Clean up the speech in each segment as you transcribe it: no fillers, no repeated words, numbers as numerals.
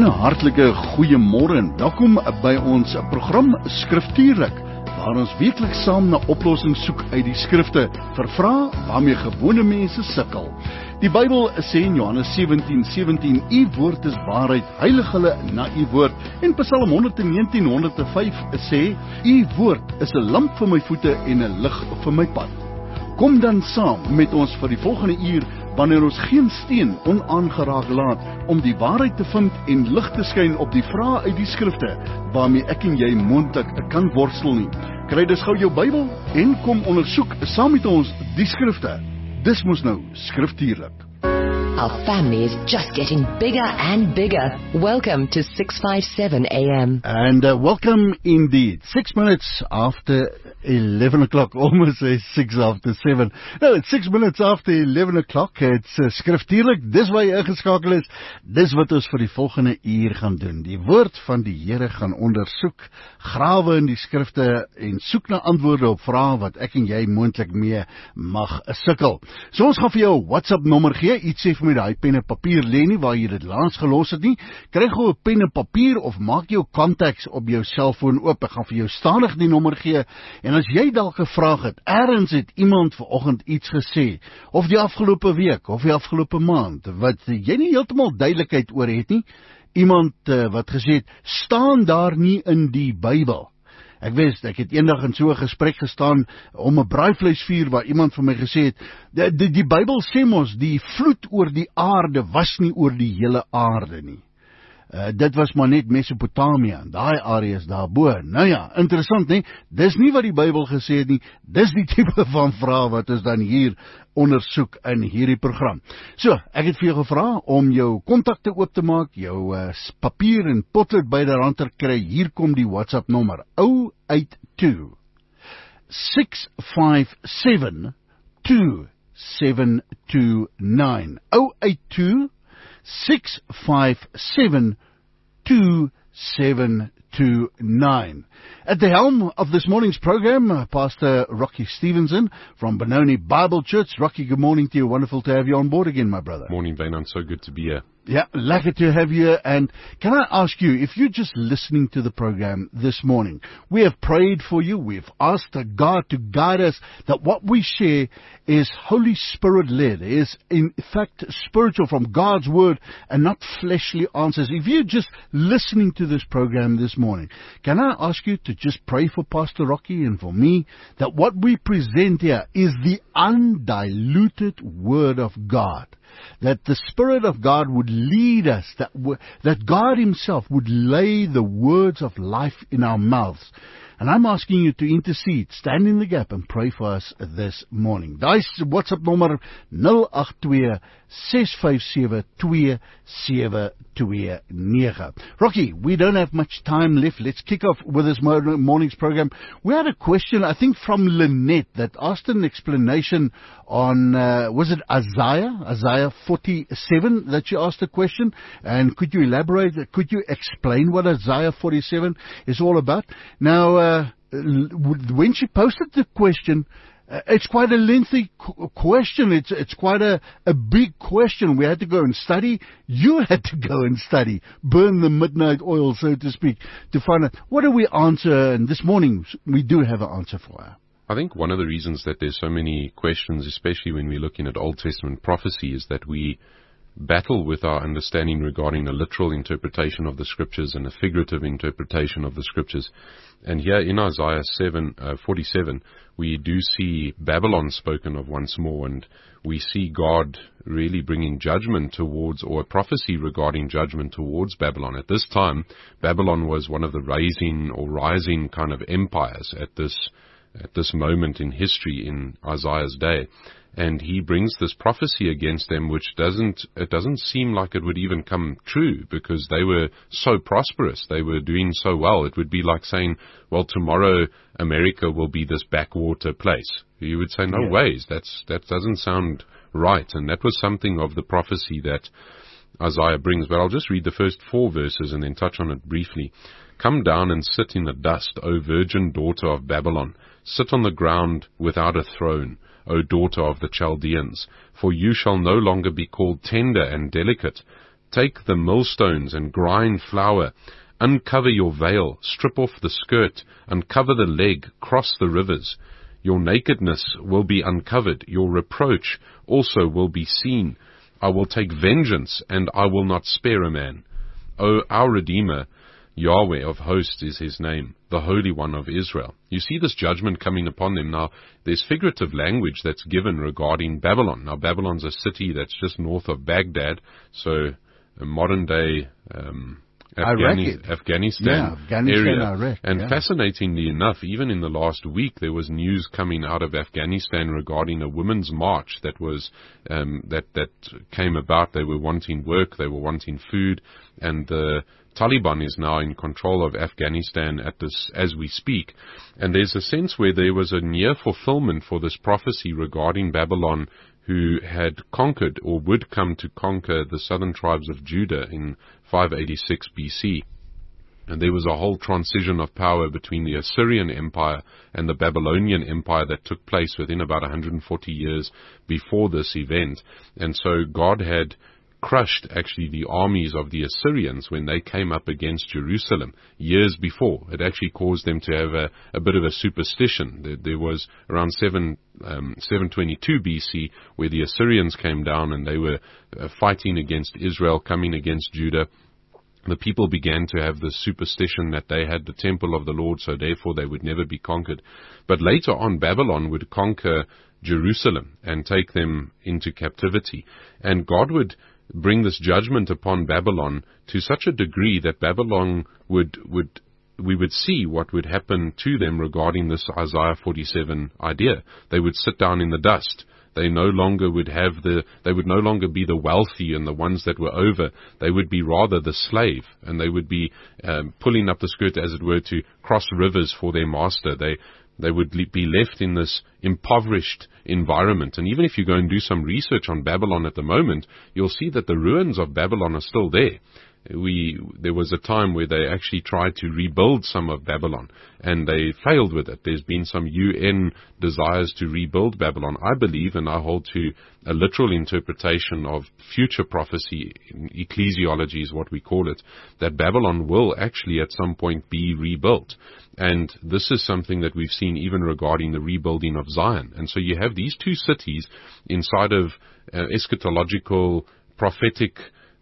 hartlike goeiemôre en welkom by ons program Skriftuurlik, waar ons weekliks saam na oplossings soek uit die skrifte vir vrae waarmee gewone mense sukkel. Die Bybel sê in Johannes 17:17, U woord is waarheid, heilig hulle na U woord. En Psalm 119:105 sê, U woord is 'n lamp vir my voete en 'n lig vir my pad. Kom dan saam met ons vir die volgende uur, wanneer ons geen steen onaangeraak laat, om die waarheid te vind en lig te skyn op die vrae uit die skrifte, waarmee ek en jy moontlik kan worstel nie. Kry dus gou jou Bybel en kom ondersoek saam met ons die skrifte. Dis mos nou Skriftuurlik. Our family is just getting bigger and bigger. Welcome to 657 AM. And welcome indeed. 6 minutes after 11 o'clock, almost 6 after 7. No, it's 6 minutes after 11 o'clock. It's Skriftuurlik. Dis waar jy ingeskakel is. Dis wat ons vir die volgende uur gaan doen. Die woord van die Here gaan ondersoek, grawe in die skrifte en soek na antwoorde op vrae wat ek en jy moontlik mee mag sukkel. So ons gaan vir jou 'n WhatsApp nommer gee. Iets sê vir my daai pen en papier lê nie waar jy dit laas gelos het nie. Kry gou 'n pen en papier of maak jou contacts op jou selfoon oop. Ek gaan vir jou stadig die nommer gee. En as jy dalk gevraag het, ergens het iemand vanoggend iets gesê, of die afgelope week, of die afgelope maand, wat jy nie heeltemal duidelikheid oor het nie, iemand wat gesê het, staan daar nie in die Bybel. Ek weet, ek het eendag in so 'n gesprek gestaan om 'n braaivleisvuur waar iemand vir my gesê het, die Bybel sê mos, die vloed oor die aarde was nie oor die hele aarde nie. Dit was maar net Mesopotamia, daai areas daarbo. Nou ja, interessant nie, dis nie wat die Bybel gesê het nie, dis die tipe van vraag wat ons dan hier ondersoek in hierdie program. So, ek het vir jou gevra om jou kontakte oop te maak, jou papier en potlood byderhand te kry. Hier kom die WhatsApp nommer, 082 657 2729, 082 657 2729. At the helm of this morning's program, Pastor Rocky Stevenson from Benoni Bible Church. Rocky, good morning to you. Wonderful to have you on board again, my brother. Morning, Bainan. So good to be here. Yeah, lucky to have you. And can I ask you, if you're just listening to the program this morning, we have prayed for you. We've asked God to guide us, that what we share is Holy Spirit led, is in fact spiritual from God's word and not fleshly answers. If you're just listening to this program this morning, can I ask you to just pray for Pastor Rocky and for me, that what we present here is the undiluted word of God. That the Spirit of God would lead us, that God Himself would lay the words of life in our mouths. And I'm asking you to intercede, stand in the gap and pray for us this morning. Daai WhatsApp nommer 082 657 2729. Rocky, we don't have much time left. Let's kick off with this morning's program. We had a question, I think, from Lynette that asked an explanation on, was it Isaiah 47 that she asked a question? And could you elaborate, could you explain what Isaiah 47 is all about? Now, when she posted the question, it's quite a lengthy question. It's quite a big question. We had to go and study. You had to go and study. Burn the midnight oil, so to speak, to find out what do we answer. And this morning, we do have an answer for her. I think one of the reasons that there's so many questions, especially when we're looking at Old Testament prophecy, is that we battle with our understanding regarding a literal interpretation of the scriptures and a figurative interpretation of the scriptures. And here in Isaiah 47, we do see Babylon spoken of once more, and we see God really bringing judgment towards, or a prophecy regarding judgment towards Babylon. At this time, Babylon was one of the rising kind of empires at this moment in history in Isaiah's day. And he brings this prophecy against them, which doesn't seem like it would even come true, because they were so prosperous. They were doing so well. It would be like saying, well, tomorrow America will be this backwater place. You would say, no ways. That doesn't sound right. And that was something of the prophecy that Isaiah brings. But I'll just read the first 4 verses and then touch on it briefly. Come down and sit in the dust, O virgin daughter of Babylon. Sit on the ground without a throne, O daughter of the Chaldeans, for you shall no longer be called tender and delicate, Take the millstones and grind flour. Uncover your veil, strip off the skirt, uncover the leg, cross the rivers. Your nakedness will be uncovered, your reproach also will be seen. I will take vengeance, and I will not spare a man. O our Redeemer, Yahweh of hosts is his name, the Holy One of Israel. You see this judgment coming upon them. Now, there's figurative language that's given regarding Babylon. Now, Babylon's a city that's just north of Baghdad, so a modern-day Afghanistan area. Iraq, and fascinatingly enough, even in the last week, there was news coming out of Afghanistan regarding a women's march that was that came about. They were wanting work, they were wanting food, and the Taliban is now in control of Afghanistan as we speak. And there's a sense where there was a near fulfillment for this prophecy regarding Babylon, who had conquered or would come to conquer the southern tribes of Judah in 586 BC. And there was a whole transition of power between the Assyrian Empire and the Babylonian Empire that took place within about 140 years before this event. And so God had crushed actually the armies of the Assyrians when they came up against Jerusalem years before. It actually caused them to have a bit of a superstition. There was around 722 BC where the Assyrians came down and they were fighting against Israel, coming against Judah. The people began to have the superstition that they had the temple of the Lord, so therefore they would never be conquered. But later on, Babylon would conquer Jerusalem and take them into captivity. And God would bring this judgment upon Babylon to such a degree that Babylon we would see what would happen to them regarding this Isaiah 47 idea. They would sit down in the dust. They no longer would they would no longer be the wealthy and the ones that were over. They would be rather the slave, and they would be pulling up the skirt, as it were, to cross rivers for their master. They would be left in this impoverished environment. And even if you go and do some research on Babylon at the moment, you'll see that the ruins of Babylon are still there. There was a time where they actually tried to rebuild some of Babylon, and they failed with it. There's been some UN desires to rebuild Babylon. I believe, and I hold to a literal interpretation of future prophecy, ecclesiology is what we call it, that Babylon will actually at some point be rebuilt. And this is something that we've seen even regarding the rebuilding of Zion. And so you have these two cities inside of eschatological, prophetic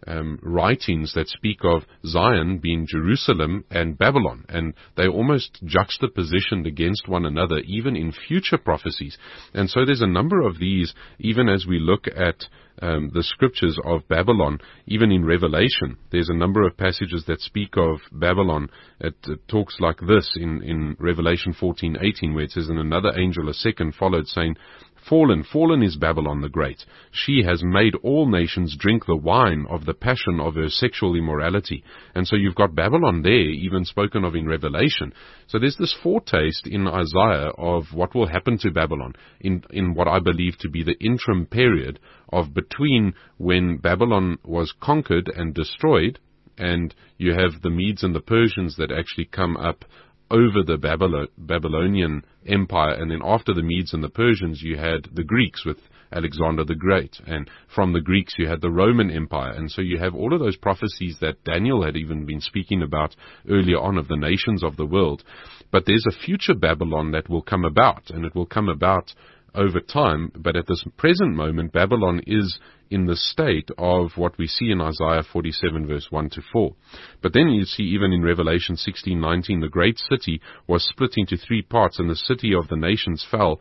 writings that speak of Zion being Jerusalem and Babylon, and they're almost juxtapositioned against one another, even in future prophecies. And so there's a number of these, even as we look at the scriptures of Babylon, even in Revelation, there's a number of passages that speak of Babylon. It talks like this in Revelation 14:18, where it says, "And another angel, a second, followed, saying, Fallen, fallen is Babylon the Great. She has made all nations drink the wine of the passion of her sexual immorality." And so you've got Babylon there, even spoken of in Revelation. So there's this foretaste in Isaiah of what will happen to Babylon in what I believe to be the interim period of between when Babylon was conquered and destroyed, and you have the Medes and the Persians that actually come up over the Babylonian Empire, and then after the Medes and the Persians you had the Greeks with Alexander the Great, and from the Greeks you had the Roman Empire. And so you have all of those prophecies that Daniel had even been speaking about earlier on of the nations of the world. But there's a future Babylon that will come about, and it will come about over time. But at this present moment, Babylon is in the state of what we see in Isaiah 47 verse 1 to 4. But then you see even in Revelation 16:19, the great city was split into three parts, and the city of the nations fell.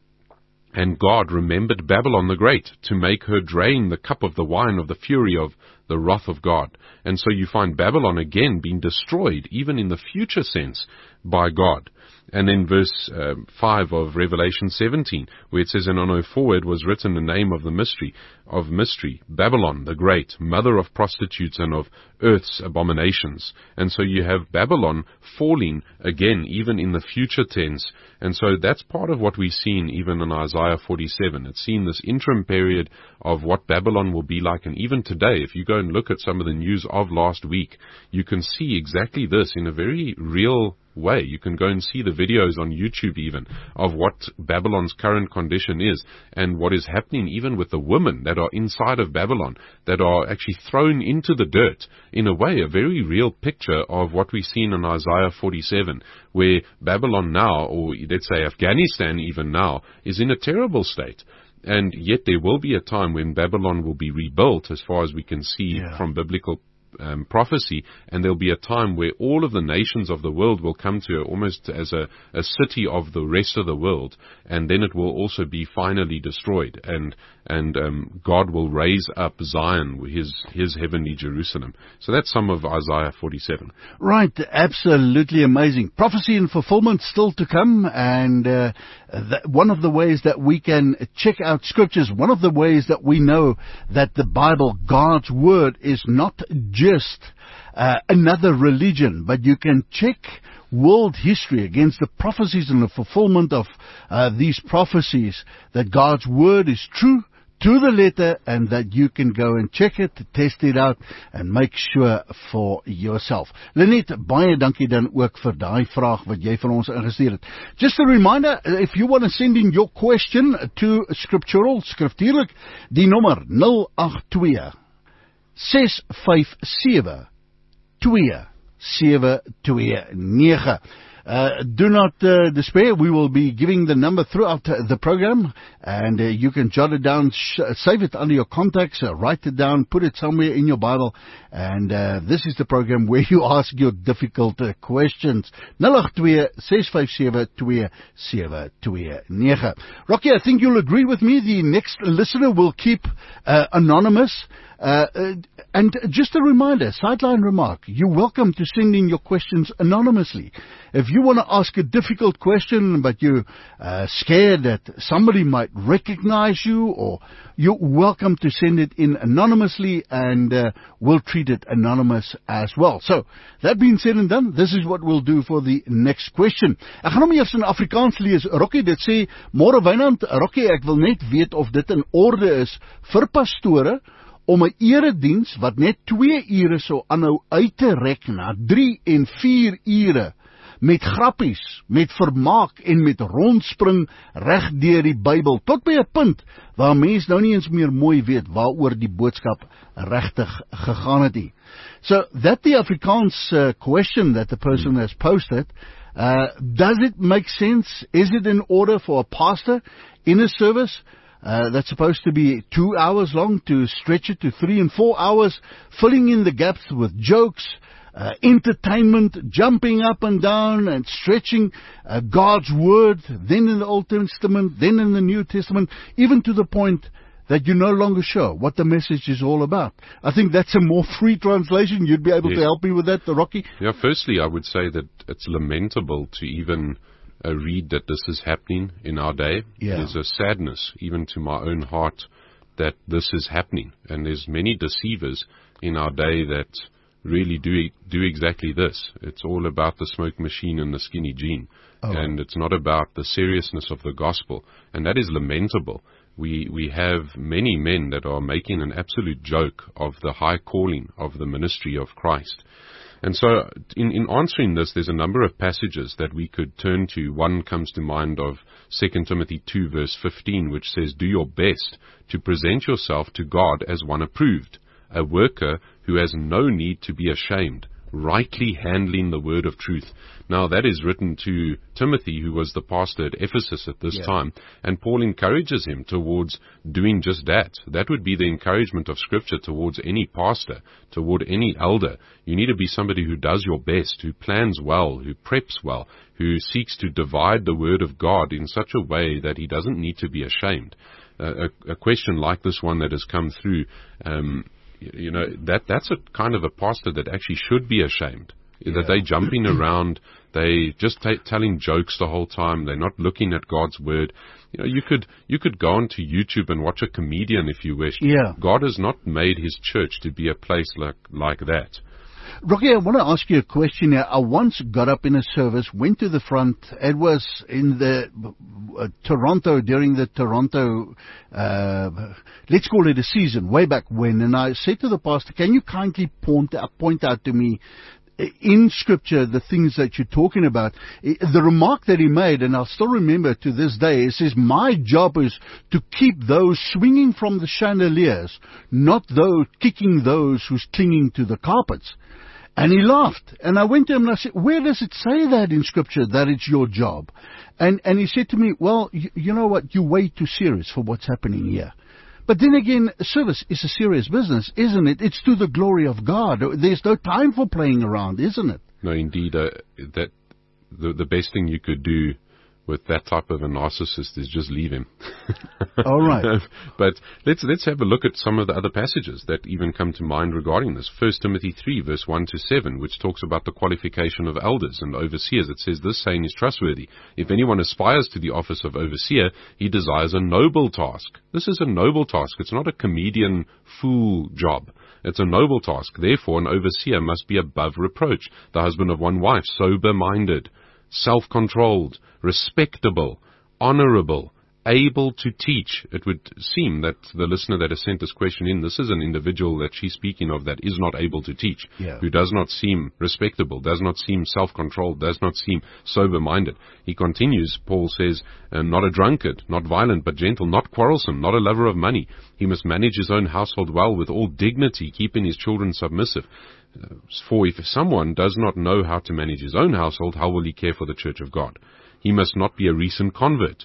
And God remembered Babylon the Great to make her drain the cup of the wine of the fury of the wrath of God. And so you find Babylon again being destroyed, even in the future sense, by God. And then verse 5 of Revelation 17, where it says, "And on her forehead was written the name of the mystery, Babylon the Great, mother of prostitutes and of earth's abominations." And so you have Babylon falling again, even in the future tense. And so that's part of what we've seen even in Isaiah 47. It's seen this interim period of what Babylon will be like. And even today, if you go and look at some of the news of last week, you can see exactly this in a very real way. You can go and see the videos on YouTube even of what Babylon's current condition is and what is happening even with the women that are inside of Babylon, that are actually thrown into the dirt. In a way, a very real picture of what we've seen in Isaiah 47, where Babylon now, or let's say Afghanistan even now, is in a terrible state. And yet there will be a time when Babylon will be rebuilt, as far as we can see from biblical prophecy, and there'll be a time where all of the nations of the world will come to almost as a city of the rest of the world, and then it will also be finally destroyed, and God will raise up Zion, his heavenly Jerusalem. So that's some of Isaiah 47. Right, absolutely amazing. Prophecy and fulfillment still to come, and one of the ways that we can check out scriptures, one of the ways that we know that the Bible, God's Word, is not just another religion, but you can check world history against the prophecies and the fulfillment of these prophecies, that God's Word is true to the letter, and that you can go and check it, test it out, and make sure for yourself. Lynette, baie dankie dan ook vir daai vraag wat jy vir ons ingestuur het. Just a reminder, if you want to send in your question to Scriptural, skriftuurlik, die nommer 082 657 2729. Do not despair. We will be giving the number throughout the program, and you can jot it down, save it under your contacts, write it down, put it somewhere in your Bible, and this is the program where you ask your difficult questions. 082-657-2729. Rocky, I think you'll agree with me. The next listener will keep anonymous. And just a reminder, sideline remark, you're welcome to send in your questions anonymously. If you want to ask a difficult question, but you're scared that somebody might recognize you, or you're welcome to send it in anonymously, and we'll treat it anonymous as well. So, that being said and done, this is what we'll do for the next question. Ek gaan hom eers in Afrikaans lees. Rocky, dit sê, môre Wynand, Rocky, ek wil net weet of dit in orde is vir pastore om 'n erediens wat net 2 ure sou aanhou uit te rek na 3 en 4 ure met grappies, met vermaak en met rondspring reg deur die Bybel, tot by 'n punt waar mens nou nie eens meer mooi weet waaroor die boodskap regtig gegaan het nie. So that the Afrikaans question that the person has posted, does it make sense? Is it in order for a pastor in a service that's supposed to be 2 hours long to stretch it to 3 and 4 hours, filling in the gaps with jokes, entertainment, jumping up and down and stretching God's Word, then in the Old Testament, then in the New Testament, even to the point that you're no longer sure what the message is all about? I think that's a more free translation. You'd be able to help me with that, Rocky? Yeah, firstly, I would say that it's lamentable to even read that this is happening in our day. There's a sadness, even to my own heart, that this is happening. And there's many deceivers in our day that really do exactly this. It's all about the smoke machine and the skinny jean. And it's not about the seriousness of the gospel. And that is lamentable. We have many men that are making an absolute joke of the high calling of the ministry of Christ. And so, in answering this, there's a number of passages that we could turn to. One comes to mind of 2 Timothy 2 verse 15, which says, "Do your best to present yourself to God as one approved, a worker who has no need to be ashamed, rightly handling the word of truth." Now, that is written to Timothy, who was the pastor at Ephesus at this time, and Paul encourages him towards doing just that. That would be the encouragement of Scripture towards any pastor, toward any elder. You need to be somebody who does your best, who plans well, who preps well, who seeks to divide the Word of God in such a way that he doesn't need to be ashamed. A question like this one that has come through, that's a kind of a pastor that actually should be ashamed. That they're jumping around, they just telling jokes the whole time, they're not looking at God's Word. You could go onto YouTube and watch a comedian if you wish. God has not made His church to be a place like that. Rocky, I want to ask you a question here. I once got up in a service, went to the front. It was in the Toronto, during the Toronto, let's call it a season, way back when. And I said to the pastor, "Can you kindly point out to me in Scripture, the things that you're talking about, the remark that he made, and I'll still remember to this day, he says, my job is to keep those swinging from the chandeliers, not those kicking those who's clinging to the carpets. And he laughed. And I went to him and I said, where does it say that in Scripture, that it's your job? And he said to me, well, you know what, you're way too serious for what's happening here. But then again, service is a serious business, isn't it? It's to the glory of God. There's no time for playing around, isn't it? No, indeed. That the best thing you could do with that type of a narcissist is just leave him. All right. But let's have a look at some of the other passages that even come to mind regarding this. 1 Timothy 3, verse 1 to 7, which talks about the qualification of elders and overseers. It says, this saying is trustworthy. If anyone aspires to the office of overseer, he desires a noble task. This is a noble task. It's not a comedian fool job. It's a noble task. Therefore, an overseer must be above reproach, the husband of one wife, sober-minded, self-controlled, respectable, honorable, able to teach. It would seem that the listener that has sent this question in, this is an individual that she's speaking of that is not able to teach, who does not seem respectable, does not seem self-controlled, does not seem sober-minded. He continues, Paul says, not a drunkard, not violent, but gentle, not quarrelsome, not a lover of money. He must manage his own household well with all dignity, keeping his children submissive. For if someone does not know how to manage his own household, how will he care for the church of God? He must not be a recent convert,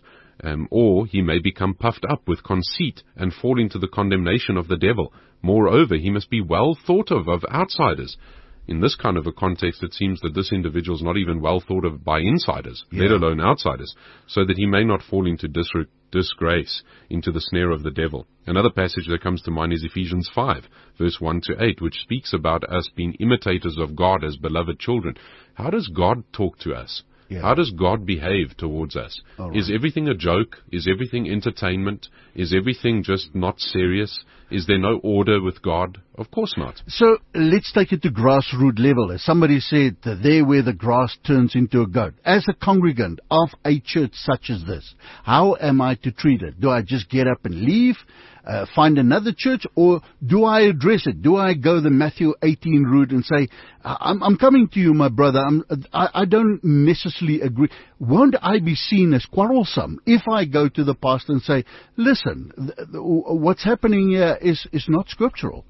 or he may become puffed up with conceit and fall into the condemnation of the devil. Moreover, he must be well thought of outsiders. In this kind of a context, it seems that this individual is not even well thought of by insiders, let alone outsiders, so that he may not fall into disgrace, into the snare of the devil. Another passage that comes to mind is Ephesians 5, verse 1 to 8, which speaks about us being imitators of God as beloved children. How does God talk to us? How does God behave towards us? Right. Is everything a joke? Is everything entertainment? Is everything just not serious? Is there no order with God? Of course not. So let's take it to grassroots level. As somebody said, there where the grass turns into a goat. As a congregant of a church such as this, how am I to treat it? Do I just get up and leave? Find another church, or do I address it? Do I go the Matthew 18 route and say, I'm coming to you, my brother, I don't necessarily agree. Won't I be seen as quarrelsome if I go to the pastor and say, listen, what's happening here is not scriptural?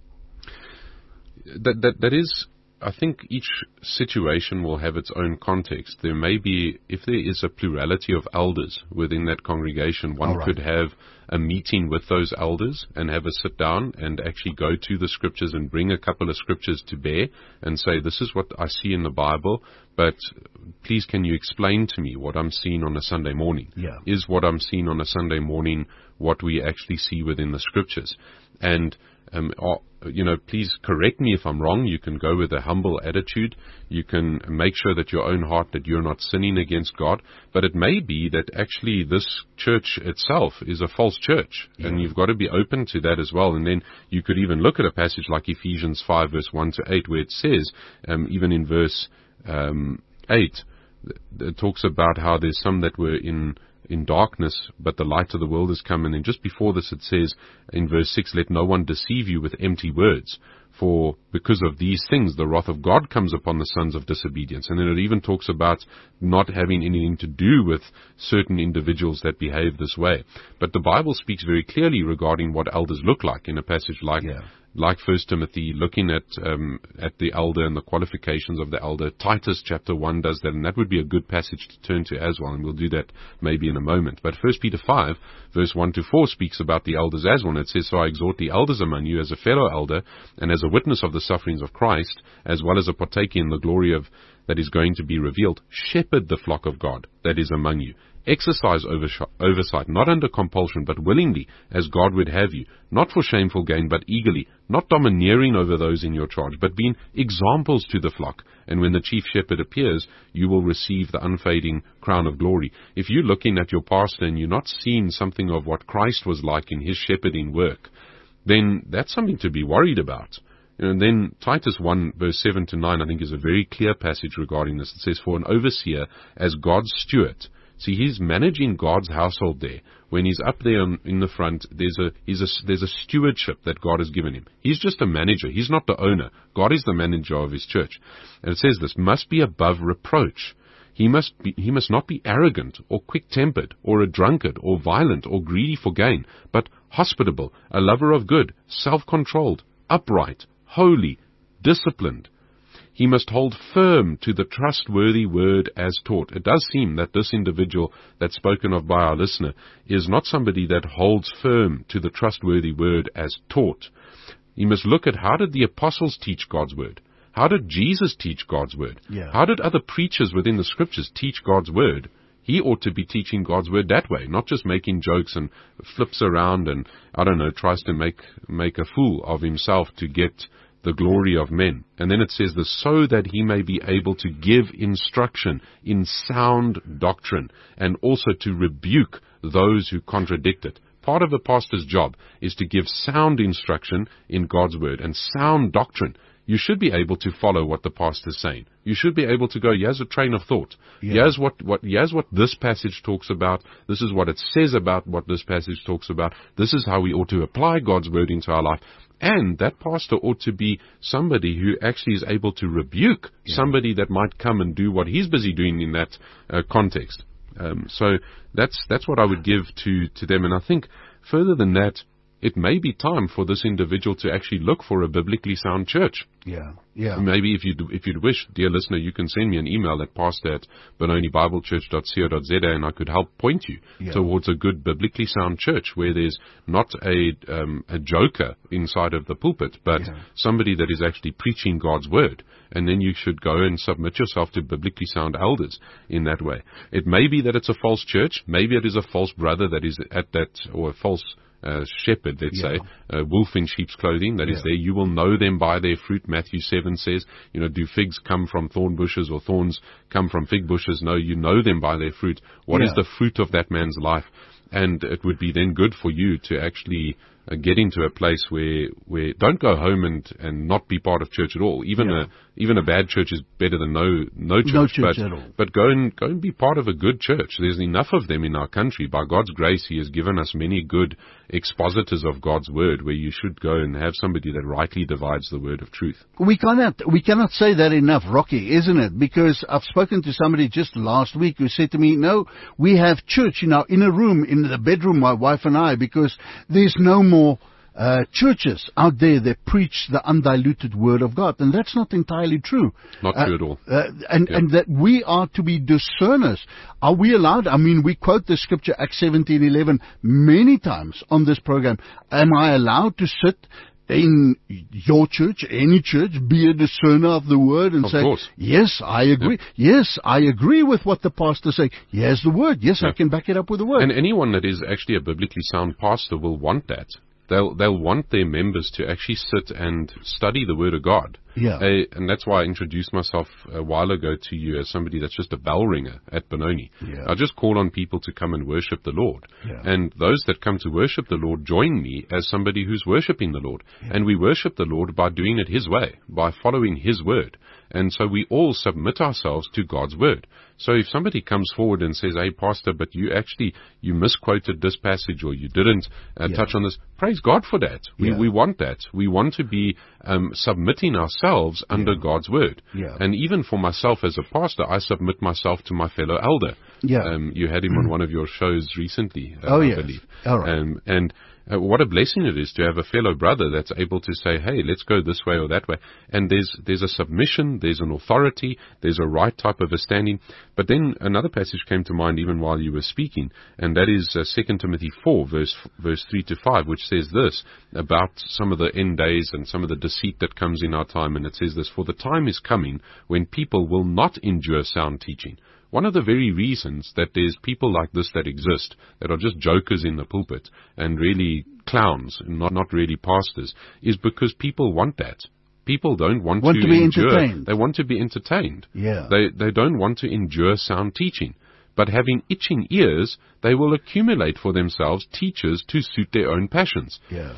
That is, I think each situation will have its own context. There may be, if there is a plurality of elders within that congregation, one could have a meeting with those elders and have a sit down and actually go to the scriptures and bring a couple of scriptures to bear and say, this is what I see in the Bible, but please can you explain to me what I'm seeing on a Sunday morning? Is what I'm seeing on a Sunday morning what we actually see within the scriptures? And please correct me if I'm wrong. You can go with a humble attitude. You can make sure that your own heart, that you're not sinning against God. But it may be that actually this church itself is a false church. And you've got to be open to that as well. And then you could even look at a passage like Ephesians 5, verse 1 to 8, where it says, even in verse 8, it talks about how there's some that were in darkness, but the light of the world has come. And then just before this it says in verse 6, let no one deceive you with empty words, for because of these things the wrath of God comes upon the sons of disobedience. And then it even talks about not having anything to do with certain individuals that behave this way. But the Bible speaks very clearly regarding what elders look like in a passage like 1 Timothy, looking at the elder and the qualifications of the elder. Titus chapter 1 does that, and that would be a good passage to turn to as well, and we'll do that maybe in a moment. But 1 Peter 5, verse 1 to 4 speaks about the elders as well. It says, so I exhort the elders among you as a fellow elder and as a witness of the sufferings of Christ, as well as a partaker in the glory of that is going to be revealed. Shepherd the flock of God that is among you. Exercise oversight, not under compulsion, but willingly, as God would have you, not for shameful gain, but eagerly, not domineering over those in your charge, but being examples to the flock. And when the chief shepherd appears, you will receive the unfading crown of glory. If you're looking at your pastor and you're not seeing something of what Christ was like in his shepherding work, then that's something to be worried about. And then Titus 1, verse 7 to 9, I think is a very clear passage regarding this. It says, for an overseer, as God's steward, See, he's managing God's household there. When he's up there in the front, there's a stewardship that God has given him. He's just a manager. He's not the owner. God is the manager of his church. And it says this, must be above reproach. He must not be arrogant or quick-tempered or a drunkard or violent or greedy for gain, but hospitable, a lover of good, self-controlled, upright, holy, disciplined. He must hold firm to the trustworthy word as taught. It does seem that this individual that's spoken of by our listener is not somebody that holds firm to the trustworthy word as taught. He must look at how did the apostles teach God's word? How did Jesus teach God's word? Yeah. How did other preachers within the scriptures teach God's word? He ought to be teaching God's word that way, not just making jokes and flips around and, tries to make a fool of himself to get the glory of men. And then it says this, so that he may be able to give instruction in sound doctrine and also to rebuke those who contradict it. Part of a pastor's job is to give sound instruction in God's word and sound doctrine. You should be able to follow what the pastor's saying. You should be able to go, here's a train of thought. Yeah. Here's what this passage talks about. This is what it says about what this passage talks about. This is how we ought to apply God's word into our life. And that pastor ought to be somebody who actually is able to rebuke somebody that might come and do what he's busy doing in that context. So that's what I would give to them. And I think further than that, it may be time for this individual to actually look for a biblically sound church. Yeah. Maybe if you'd wish, dear listener, you can send me an email at pastor@benonibiblechurch.co.za and I could help point you towards a good biblically sound church where there's not a joker inside of the pulpit, but somebody that is actually preaching God's word. And then you should go and submit yourself to biblically sound elders in that way. It may be that it's a false church. Maybe it is a false brother that is at that, or a false shepherd, let's say, a wolf in sheep's clothing that is there. You will know them by their fruit. Matthew 7 says, do figs come from thorn bushes or thorns come from fig bushes? No, you know them by their fruit. What is the fruit of that man's life? And it would be then good for you to actually get into a place where don't go home and not be part of church at all. Even a bad church is better than no church. No church at all. But go and be part of a good church. There's enough of them in our country. By God's grace, He has given us many good expositors of God's word, where you should go and have somebody that rightly divides the word of truth. We cannot say that enough, Rocky, isn't it? Because I've spoken to somebody just last week who said to me, no, we have church in our inner room, in the bedroom, my wife and I, because there's no more churches out there that preach the undiluted word of God. And that's not entirely true. Not true at all. And that we are to be discerners. Are we allowed? I mean, we quote the scripture, Acts 17:11, many times on this program. Am I allowed to sit in your church, any church, be a discerner of the word and say, yes, I agree. Yes, I agree with what the pastor say. Here's the word. Yes, I can back it up with the word. And anyone that is actually a biblically sound pastor will want that. They'll want their members to actually sit and study the Word of God. Yeah. And that's why I introduced myself a while ago to you as somebody that's just a bell ringer at Benoni. Yeah. I just call on people to come and worship the Lord. Yeah. And those that come to worship the Lord join me as somebody who's worshiping the Lord. Yeah. And we worship the Lord by doing it His way, by following His Word. And so we all submit ourselves to God's Word. So if somebody comes forward and says, hey, Pastor, but you misquoted this passage, or you didn't touch on this, praise God for that. We want that. We want to be submitting ourselves under God's Word. Yeah. And even for myself as a pastor, I submit myself to my fellow elder. Yeah. You had him on one of your shows recently, I believe. All right. And what a blessing it is to have a fellow brother that's able to say, hey, let's go this way or that way. And there's a submission, there's an authority, there's a right type of a standing. But then another passage came to mind even while you were speaking, and that is 2 Timothy 4, verse 3 to 5, which says this about some of the end days and some of the deceit that comes in our time. And it says this, for the time is coming when people will not endure sound teaching. One of the very reasons that there's people like this that exist, that are just jokers in the pulpit and really clowns, not really pastors, is because people want that. People don't want to be endure. Entertained. They want to be entertained. Yeah. They don't want to endure sound teaching. But having itching ears, they will accumulate for themselves teachers to suit their own passions. Yeah.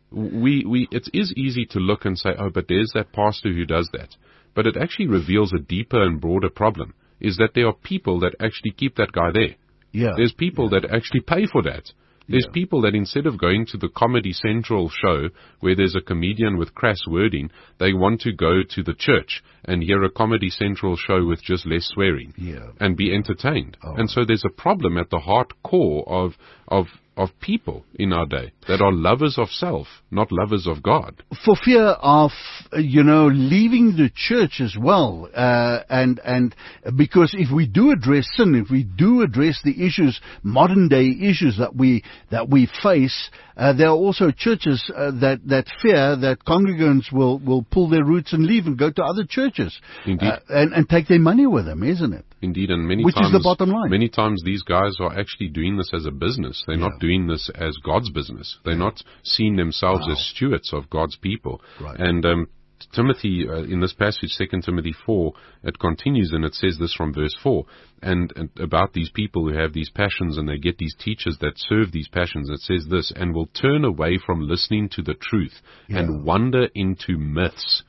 It is easy to look and say, oh, but there's that pastor who does that. But it actually reveals a deeper and broader problem. is that there are people that actually keep that guy there. Yeah. There's people that actually pay for that. There's Yeah. people that instead of going to the Comedy Central show where there's a comedian with crass wording, they want to go to the church and hear a Comedy Central show with just less swearing Yeah. and be entertained. Oh. And so there's a problem at the heart core of people in our day that are lovers of self, not lovers of God. For fear of, leaving the church as well, and because if we do address sin, if we do address the issues, modern day issues that we face, there are also churches that fear that congregants will pull their roots and leave and go to other churches, Indeed. and take their money with them, isn't it? Indeed, and many Which times, is the bottom line. Many times these guys are actually doing this as a business. They're not doing this as God's business. They're not seeing themselves as stewards of God's people. Right. And Timothy, in this passage, 2 Timothy 4, it continues and it says this from verse 4, and about these people who have these passions and they get these teachers that serve these passions. It says this, and will turn away from listening to the truth and wander into myths.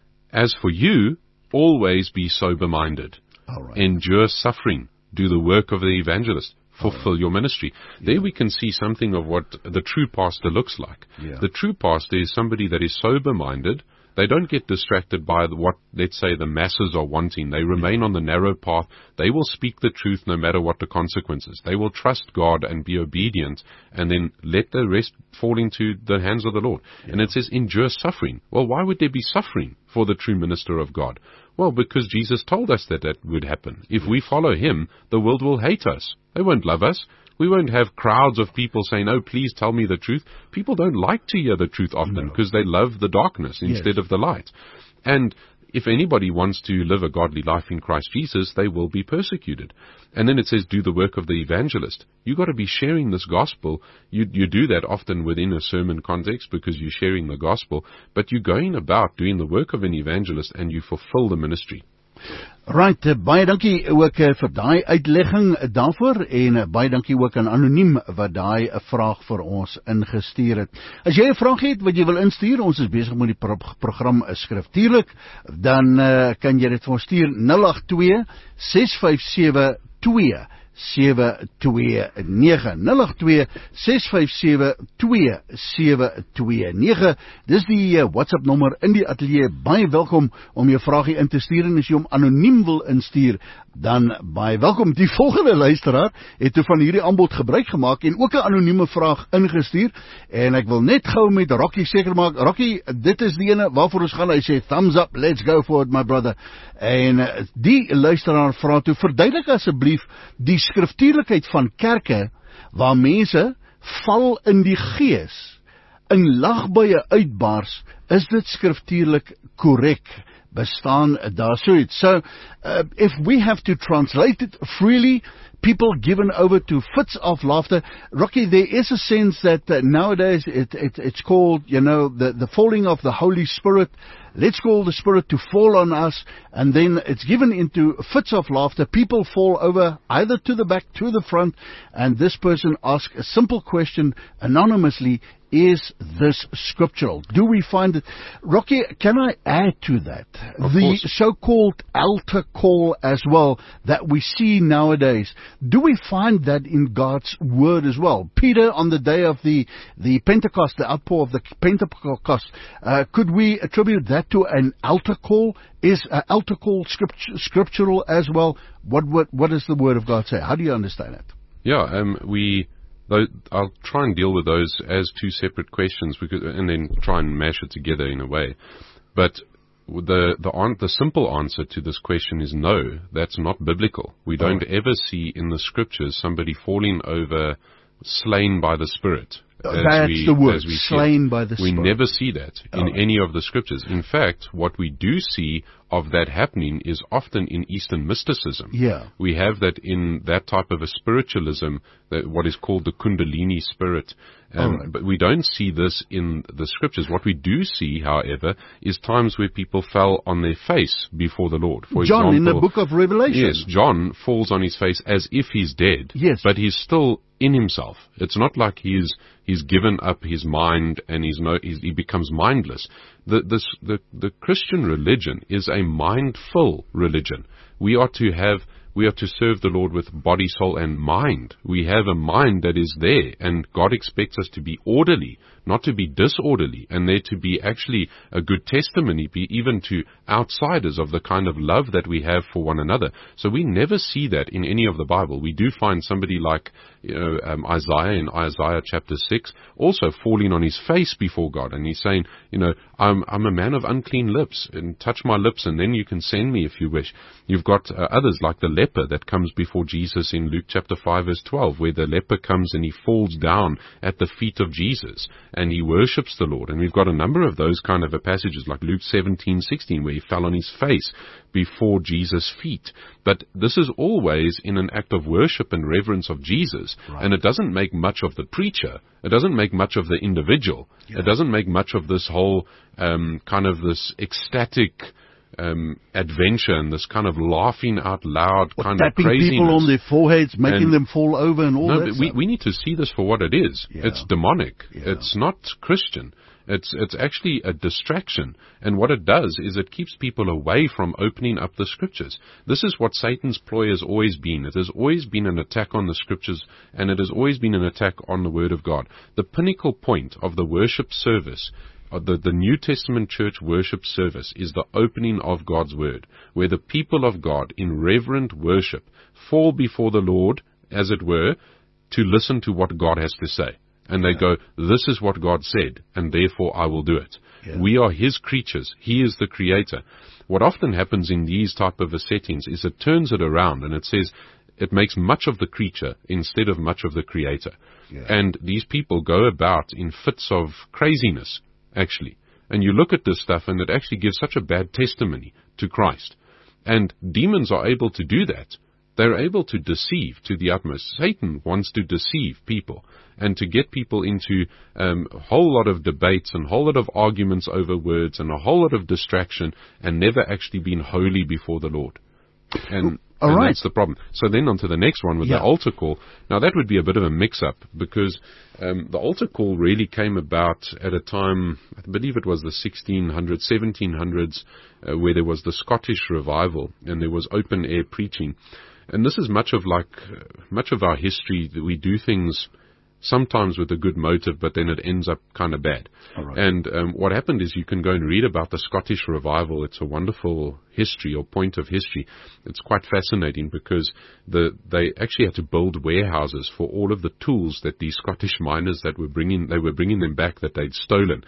As for you, always be sober-minded. All right. Endure suffering. Do the work of the evangelist. Fulfill your ministry. There we can see something of what the true pastor looks like. Yeah. The true pastor is somebody that is sober-minded. They don't get distracted by what, let's say, the masses are wanting. They remain on the narrow path. They will speak the truth no matter what the consequences. They will trust God and be obedient and then let the rest fall into the hands of the Lord. Yeah. And it says, endure suffering. Well, why would there be suffering for the true minister of God? Well, because Jesus told us that would happen. If we follow Him, the world will hate us. They won't love us. We won't have crowds of people saying, oh, please tell me the truth. People don't like to hear the truth often because they love the darkness instead of the light. And if anybody wants to live a godly life in Christ Jesus, they will be persecuted. And then it says, do the work of the evangelist. You've got to be sharing this gospel. You do that often within a sermon context because you're sharing the gospel, but you're going about doing the work of an evangelist and you fulfill the ministry. Right, baie dankie ook vir daai uitlegging daarvoor en baie dankie ook aan Anoniem wat daai vraag vir ons ingestuur het. As jy 'n vraag het wat jy wil instuur, ons is besig met die program skriftuurlik, dan kan jy dit vir ons stuur 082 657 2729 082-657-2729. Dis die WhatsApp nommer in die ateljee. Baie welkom om jou vraagie in te stuur en as jy hom anoniem wil instuur, dan baie welkom. Die volgende luisteraar het toe van hierdie aanbod gebruik gemaak en ook 'n anonieme vraag ingestuur en ek wil net gou met Rocky seker maak. Rocky, dit is die ene waarvoor ons gaan. Hy sê thumbs up, let's go for it my brother. En die luisteraar vra toe, verduidelik asseblief die skriftuurlikheid van kerke waar mense val in die gees, in lagbuie uitbars. Is dit skriftuurlik korrek? Bestaan daar so iets? So, if we have to translate it freely, people given over to fits of laughter. Rocky, there is a sense that nowadays it's called, the falling of the Holy Spirit. Let's call the Spirit to fall on us, and then it's given into fits of laughter. People fall over either to the back, to the front, and this person asks a simple question anonymously, is this scriptural? Do we find it? Rocky, can I add to that? The so-called altar call as well that we see nowadays. Do we find that in God's Word as well? Peter, on the day of the Pentecost, the outpour of the Pentecost, could we attribute that to an altar call? Is an altar call scriptural as well? What does the Word of God say? How do you understand it? Yeah, I'll try and deal with those as two separate questions and then try and mash it together in a way. But the simple answer to this question is no, that's not biblical. We don't ever see in the scriptures somebody falling over slain by the Spirit. That's the word, slain by the Spirit. We never see that in any of the scriptures. In fact, what we do see of that happening is often in Eastern mysticism. Yeah. We have that in that type of a spiritualism, what is called the Kundalini spirit. But we don't see this in the scriptures. What we do see, however, is times where people fell on their face before the Lord. For John, example, in the book of Revelation. Yes, John falls on his face as if he's dead. Yes. But he's still in himself. It's not like he's given up his mind and he becomes mindless. The Christian religion is a mindful religion. We are to have we are to serve the Lord with body, soul, and mind. We have a mind that is there, and God expects us to be orderly, not to be disorderly, and there to be actually a good testimony, be even to outsiders, of the kind of love that we have for one another. So we never see that in any of the Bible. We do find somebody like Isaiah in Isaiah chapter 6 also falling on his face before God, and he's saying, I'm a man of unclean lips, and touch my lips, and then you can send me if you wish. You've got others like the leper that comes before Jesus in Luke chapter 5 verse 12, where the leper comes and he falls down at the feet of Jesus and he worships the Lord. And we've got a number of those kind of passages like Luke 17:16, where he fell on his face before Jesus' feet. But this is always in an act of worship and reverence of Jesus. Right. And it doesn't make much of the preacher. It doesn't make much of the individual. Yeah. It doesn't make much of this whole kind of this ecstatic adventure and this kind of laughing out loud kind of craziness. Tapping people on their foreheads, making them fall over and all that. No, but we need to see this for what it is. Yeah. It's demonic. Yeah. It's not Christian. It's actually a distraction. And what it does is it keeps people away from opening up the Scriptures. This is what Satan's ploy has always been. It has always been an attack on the Scriptures, and it has always been an attack on the Word of God. The pinnacle point of the worship service, the New Testament church worship service, is the opening of God's Word, where the people of God in reverent worship fall before the Lord, as it were, to listen to what God has to say. And they go, this is what God said, and therefore I will do it. Yeah. We are His creatures. He is the Creator. What often happens in these type of settings is it turns it around, and it says it makes much of the creature instead of much of the Creator. Yeah. And these people go about in fits of craziness, actually. And you look at this stuff, and it actually gives such a bad testimony to Christ. And demons are able to do that. They're able to deceive to the utmost. Satan wants to deceive people and to get people into a whole lot of debates and a whole lot of arguments over words and a whole lot of distraction, and never actually being holy before the Lord. And that's the problem. So then on to the next one with the altar call. Now that would be a bit of a mix-up, because the altar call really came about at a time, I believe it was the 1600s, 1700s, where there was the Scottish revival and there was open-air preaching. And this is much of our history, that we do things sometimes with a good motive, but then it ends up kind of bad. Right. And what happened is, you can go and read about the Scottish revival. It's a wonderful history or point of history. It's quite fascinating, because they actually had to build warehouses for all of the tools that these Scottish miners they were bringing them back that they'd stolen.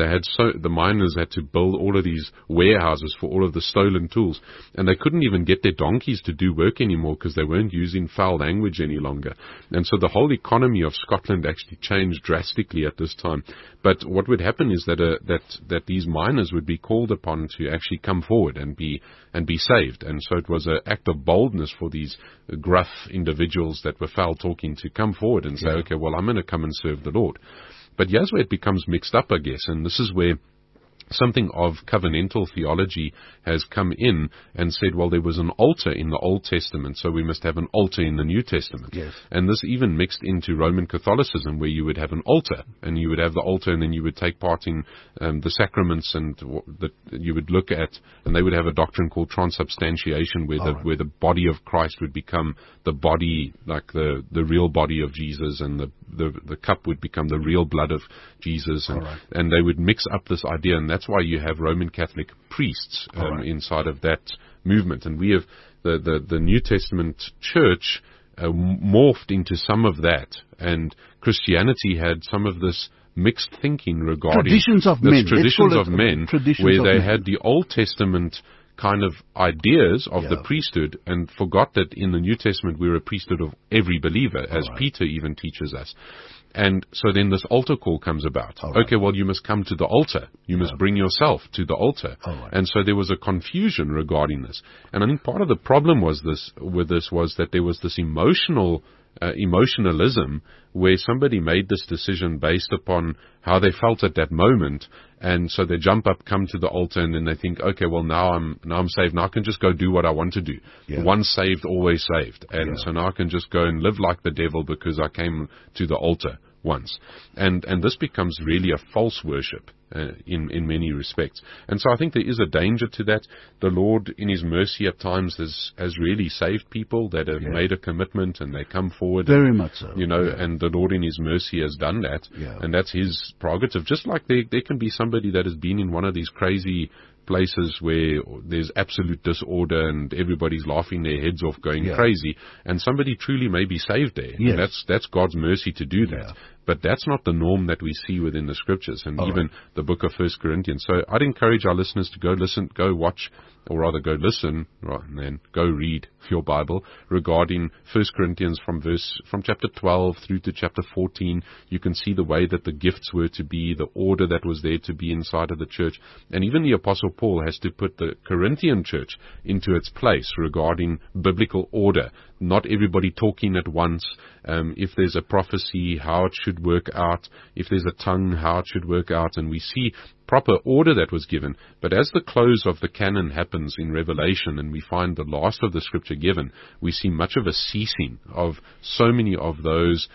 The miners had to build all of these warehouses for all of the stolen tools, and they couldn't even get their donkeys to do work anymore because they weren't using foul language any longer. And so the whole economy of Scotland actually changed drastically at this time. But what would happen is that these miners would be called upon to actually come forward and be saved. And so it was an act of boldness for these gruff individuals that were foul talking to come forward and say, okay, well, I'm going to come and serve the Lord. But here's where it becomes mixed up, I guess, and this is where something of covenantal theology has come in and said, well, there was an altar in the Old Testament, so we must have an altar in the New Testament. Yes. And this even mixed into Roman Catholicism, where you would have an altar, and you would have the altar, and then you would take part in the sacraments, and that you would look at, and they would have a doctrine called transubstantiation, where the body of Christ would become the body, like the real body of Jesus, and the cup would become the real blood of Jesus, and they would mix up this idea, and that's why you have Roman Catholic priests inside of that movement. And we have the New Testament church morphed into some of that, and Christianity had some of this mixed thinking regarding traditions of men, where they had the Old Testament kind of ideas of the priesthood, and forgot that in the New Testament we're a priesthood of every believer, as Peter even teaches us. And so then this altar call comes about. Okay, well, you must come to the altar. You must bring yourself to the altar. And so there was a confusion regarding this. And I think part of the problem was that there was this emotionalism, where somebody made this decision based upon how they felt at that moment, and so they jump up, come to the altar, and then they think, okay, well, now I'm saved. Now I can just go do what I want to do. Once saved, always saved. And so now I can just go and live like the devil because I came to the altar once. And this becomes really a false worship. in many respects. And so I think there is a danger to that. The Lord, in His mercy at times, has really saved people that have made a commitment and they come forward. Very much so. And the Lord in His mercy has done that. And that's His prerogative. Just like there can be somebody that has been in one of these crazy places where there's absolute disorder and everybody's laughing their heads off going crazy, and somebody truly may be saved there. And that's God's mercy to do that. But that's not the norm that we see within the Scriptures and even the book of 1 Corinthians. So I'd encourage our listeners to go watch, or rather go listen, and then go read your Bible regarding 1 Corinthians from chapter 12 through to chapter 14. You can see the way that the gifts were to be, the order that was there to be inside of the church. And even the Apostle Paul has to put the Corinthian church into its place regarding biblical order. Not everybody talking at once. If there's a prophecy, how it should work out. If there's a tongue, how it should work out. And we see proper order that was given. But as the close of the canon happens in Revelation and we find the last of the Scripture given, we see much of a ceasing of so many of those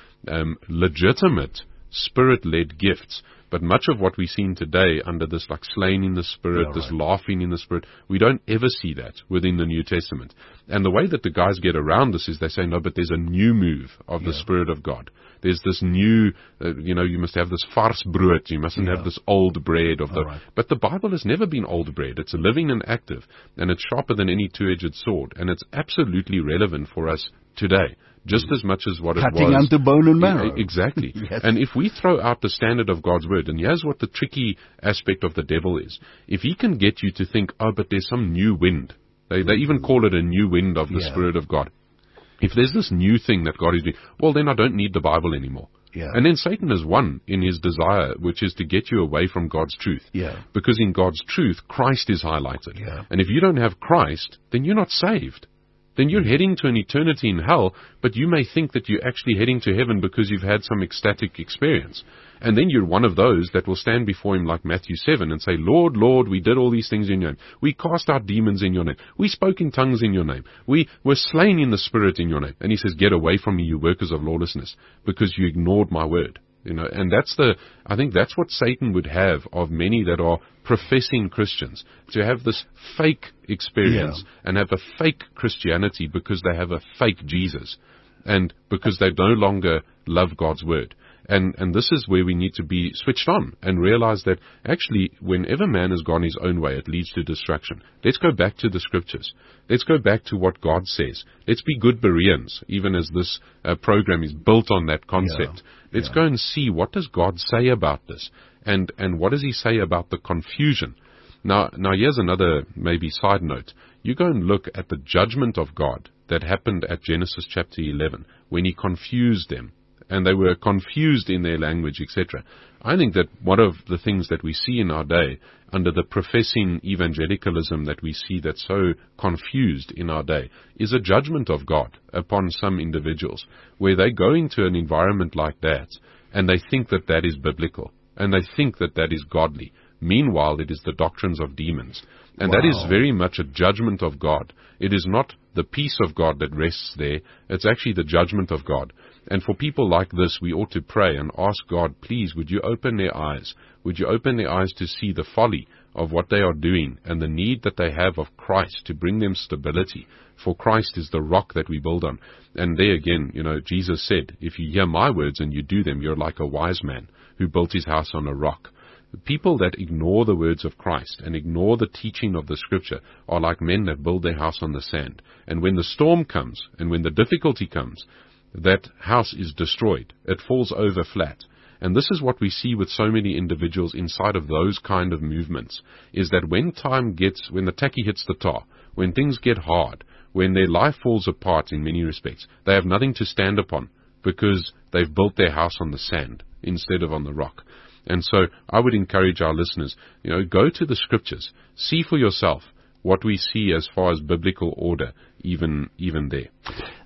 legitimate Spirit-led gifts. But much of what we've seen today under this like slain in the Spirit, this laughing in the Spirit, we don't ever see that within the New Testament. And the way that the guys get around this is they say, no, but there's a new move of the Spirit of God. There's this new, you must have this vars brood. You mustn't have this old bread of the... But the Bible has never been old bread. It's living and active, and it's sharper than any two-edged sword, and it's absolutely relevant for us today. Just as much as what it was. Cutting unto bone and marrow. Exactly. And if we throw out the standard of God's Word, and here's what the tricky aspect of the devil is. If he can get you to think, oh, but there's some new wind. They even call it a new wind of the Spirit of God. If there's this new thing that God is doing, well, then I don't need the Bible anymore. And then Satan has won in his desire, which is to get you away from God's truth. Because in God's truth, Christ is highlighted. And if you don't have Christ, then you're not saved. Then you're heading to an eternity in hell, but you may think that you're actually heading to heaven because you've had some ecstatic experience. And then you're one of those that will stand before Him like Matthew 7 and say, Lord, Lord, we did all these things in Your name. We cast out demons in Your name. We spoke in tongues in Your name. We were slain in the Spirit in Your name. And He says, get away from me, you workers of lawlessness, because you ignored My word. And I think that's what Satan would have of many that are professing Christians, to have this fake experience and have a fake Christianity because they have a fake Jesus and because they no longer love God's word. And this is where we need to be switched on and realize that actually whenever man has gone his own way, it leads to destruction. Let's go back to the Scriptures. Let's go back to what God says. Let's be good Bereans, even as this program is built on that concept. Let's go and see, what does God say about this? And what does He say about the confusion? Now here's another maybe side note. You go and look at the judgment of God that happened at Genesis chapter 11 when He confused them. And they were confused in their language, etc. I think that one of the things that we see in our day, under the professing evangelicalism that we see that's so confused in our day, is a judgment of God upon some individuals, where they go into an environment like that, and they think that that is biblical, and they think that that is godly. Meanwhile, it is the doctrines of demons. And that is very much a judgment of God. It is not the peace of God that rests there. It's actually the judgment of God. And for people like this, we ought to pray and ask God, please, would you open their eyes? Would you open their eyes to see the folly of what they are doing and the need that they have of Christ to bring them stability? For Christ is the rock that we build on. And there again, Jesus said, if you hear my words and you do them, you're like a wise man who built his house on a rock. People that ignore the words of Christ and ignore the teaching of the Scripture are like men that build their house on the sand. And when the storm comes and when the difficulty comes, that house is destroyed. It falls over flat. And this is what we see with so many individuals inside of those kind of movements, is that when the tacky hits the tar, when things get hard, when their life falls apart in many respects, they have nothing to stand upon because they've built their house on the sand instead of on the rock. And so I would encourage our listeners, go to the Scriptures, see for yourself what we see as far as biblical order, even there.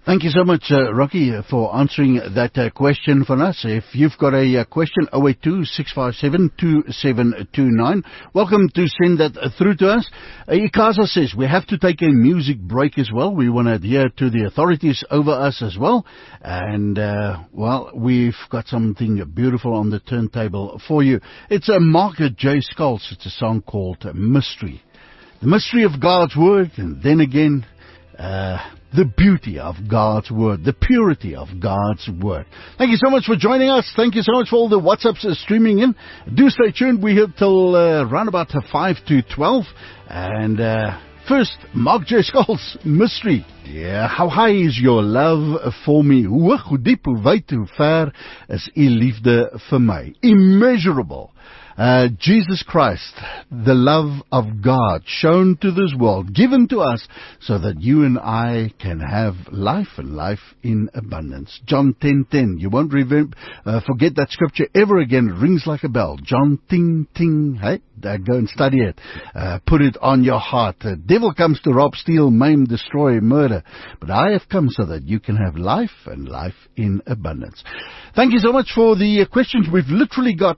Thank you so much, Rocky, for answering that question for us. If you've got a question, 082-657-2729. Welcome to send that through to us. Ikaza says, we have to take a music break as well. We want to adhere to the authorities over us as well. And, well, we've got something beautiful on the turntable for you. It's a Mark J. Scholes. It's a song called Mystery. The mystery of God's Word, and then again, the beauty of God's Word, the purity of God's Word. Thank you so much for joining us. Thank you so much for all the WhatsApps streaming in. Do stay tuned. We're here till around about 5 to 12. And first, Mark J. Scholes, Mystery. Yeah, how high is your love for me? Hoe hoog, hoe diep, hoe wyd, hoe ver is u liefde vir my? Immeasurable. Jesus Christ, the love of God shown to this world, given to us so that you and I can have life and life in abundance. John 10:10. You won't forget that scripture ever again. It rings like a bell. John ting ting. Hey, go and study it. Put it on your heart. The devil comes to rob, steal, maim, destroy, murder. But I have come so that you can have life and life in abundance. Thank you so much for the questions. We've literally got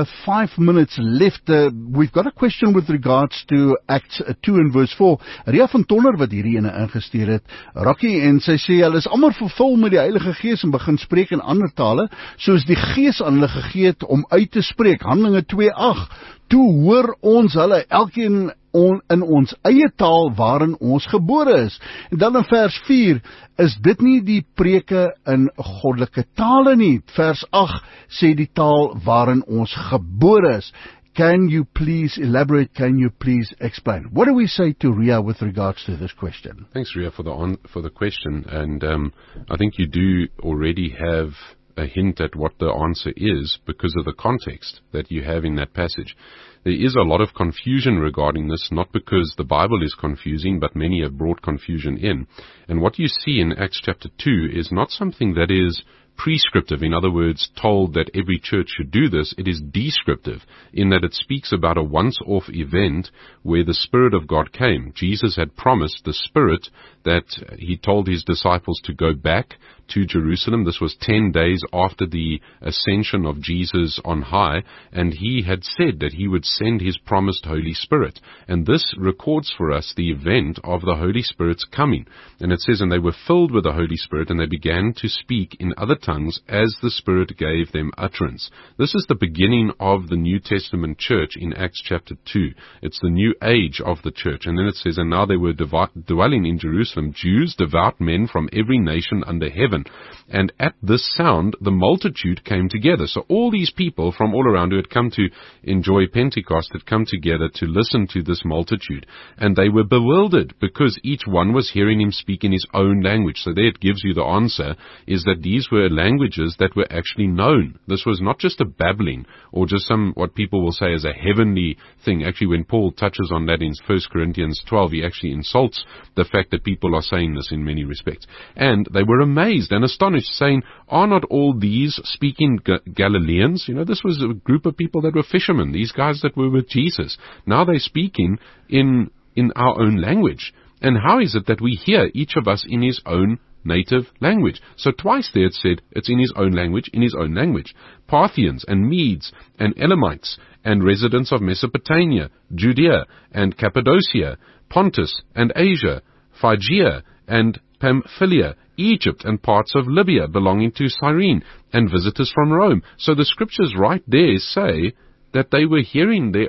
5 minutes left. We've got a question with regards to Acts 2 and verse 4. Ria van Tonner wat hierdie ene ingestuur het, Rocky, en sy sê, hulle is almal vervul met die Heilige Gees en begin spreek in ander tale, soos die Gees aan hulle gegee het om uit te spreek. Handelinge 2:8. Toe hoor ons hulle, elkeen in ons eie taal waarin ons gebore is. En dan in vers 4, is dit nie die preke in goddelike tale nie. Vers 8 sê die taal waarin ons gebore is. Can you please elaborate? Can you please explain? What do we say to Ria with regards to this question? Thanks, Ria, for the question. And I think you do already have a hint at what the answer is because of the context that you have in that passage. There is a lot of confusion regarding this, not because the Bible is confusing, but many have brought confusion in. And what you see in Acts chapter 2 is not something that is prescriptive, in other words, told that every church should do this. It is descriptive in that it speaks about a once-off event where the Spirit of God came. Jesus had promised the Spirit that he told his disciples to go back to Jerusalem. This was 10 days after the ascension of Jesus on high, and he had said that he would send his promised Holy Spirit. And this records for us the event of the Holy Spirit's coming. And it says, and they were filled with the Holy Spirit, and they began to speak in other tongues as the Spirit gave them utterance. This is the beginning of the New Testament church in Acts chapter 2. It's the new age of the church. And then it says, and now they were dwelling in Jerusalem, Jews, devout men from every nation under heaven. And at this sound, the multitude came together. So all these people from all around who had come to enjoy Pentecost had come together to listen to this multitude. And they were bewildered because each one was hearing him speak in his own language. So there it gives you the answer, is that these were languages that were actually known. This was not just a babbling or just what people will say is a heavenly thing. Actually, when Paul touches on that in 1 Corinthians 12, he actually insults the fact that people are saying this in many respects. And they were amazed and astonished, saying, are not all these speaking Galileans? You know, this was a group of people that were fishermen, these guys that were with Jesus. Now they're speaking in our own language. And how is it that we hear each of us in his own native language? So twice there it said it's in his own language, in his own language. Parthians and Medes and Elamites and residents of Mesopotamia, Judea and Cappadocia, Pontus and Asia, Phrygia and Pamphylia, Egypt and parts of Libya belonging to Cyrene, and visitors from Rome. So the scriptures right there say that they were hearing they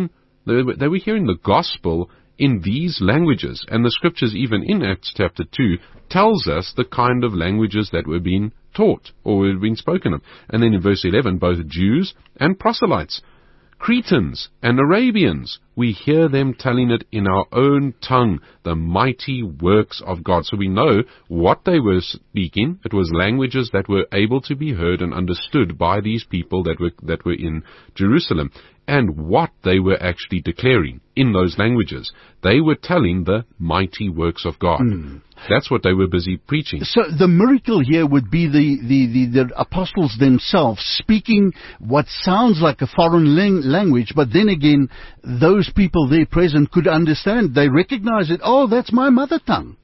were hearing the gospel in these languages. And the scriptures, even in Acts chapter 2, tells us the kind of languages that were being taught or were being spoken of. And then in verse 11, both Jews and proselytes, Cretans and Arabians, we hear them telling it in our own tongue, the mighty works of God. So we know what they were speaking. It was languages that were able to be heard and understood by these people that were in Jerusalem. And what they were actually declaring in those languages. They were telling the mighty works of God. That's what they were busy preaching. So the miracle here would be the apostles themselves speaking what sounds like a foreign language, but then again, those people there present could understand. They recognize it. Oh, that's my mother tongue.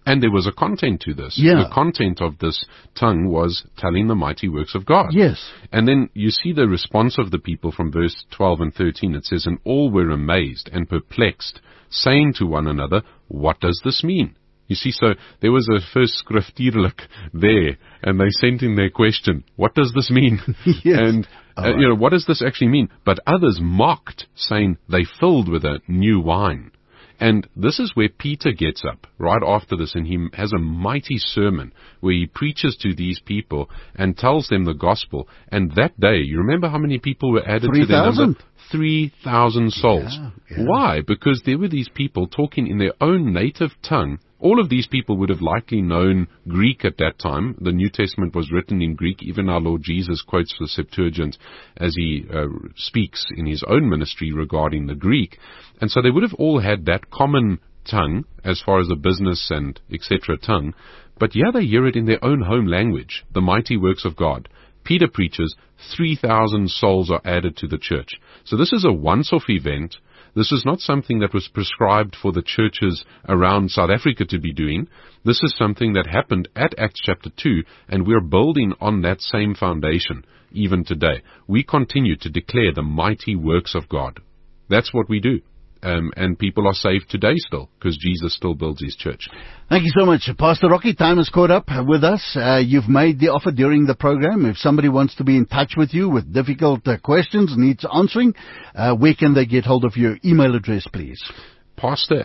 And there was a content to this. Yeah. The content of this tongue was telling the mighty works of God. Yes. And then you see the response of the people from verse 12 and 13. It says, "And all were amazed and perplexed, saying to one another, what does this mean?" You see, so there was a first skriftuurlik there, and they sent in their question, what does this mean? Yes. And, what does this actually mean? But others mocked, saying they filled with a new wine. And this is where Peter gets up right after this, and he has a mighty sermon where he preaches to these people and tells them the gospel. And that day, you remember how many people were added to their number? 3,000 souls. Yeah. Why? Because there were these people talking in their own native tongue. All of these people would have likely known Greek at that time. The New Testament was written in Greek. Even our Lord Jesus quotes the Septuagint as he speaks in his own ministry regarding the Greek. And so they would have all had that common tongue as far as the business and etc. tongue. But yeah, they hear it in their own home language, the mighty works of God. Peter preaches, 3,000 souls are added to the church. So this is a once-off event. This is not something that was prescribed for the churches around South Africa to be doing. This is something that happened at Acts chapter 2, and we're building on that same foundation even today. We continue to declare the mighty works of God. That's what we do. And people are saved today still, because Jesus still builds his church. Thank you so much, Pastor Rocky. Time has caught up with us. You've made the offer during the program. If somebody wants to be in touch with you with difficult questions, needs answering, where can they get hold of your email address, please? Pastor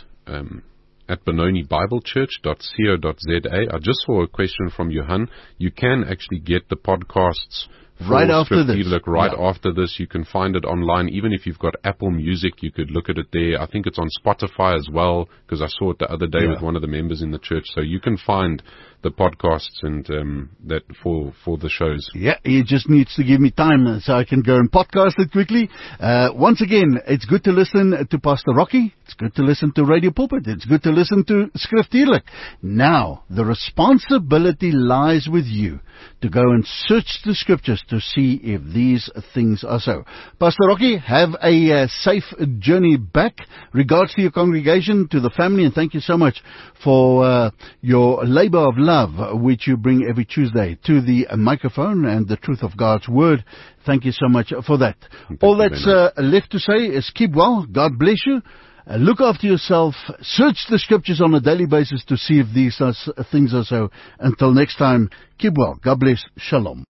at benonibiblechurch.co.za. I just saw a question from Johan. You can actually get the podcasts right after this. After this. You can find it online. Even if you've got Apple Music, you could look at it there. I think it's on Spotify as well, because I saw it the other day with one of the members in the church. So you can find the podcasts and that for the shows. Yeah, he just needs to give me time so I can go and podcast it quickly. Once again, it's good to listen to Pastor Rocky. It's good to listen to Radio Pulpit. It's good to listen to Skriftuurlik. Now, the responsibility lies with you to go and search the scriptures to see if these things are so. Pastor Rocky, have a safe journey back. Regards to your congregation, to the family, and thank you so much for your labor of love, which you bring every Tuesday to the microphone and the truth of God's Word. Thank you so much for that. All that's left to say is keep well. God bless you. Look after yourself. Search the scriptures on a daily basis to see if these things are so. Until next time, keep well. God bless. Shalom.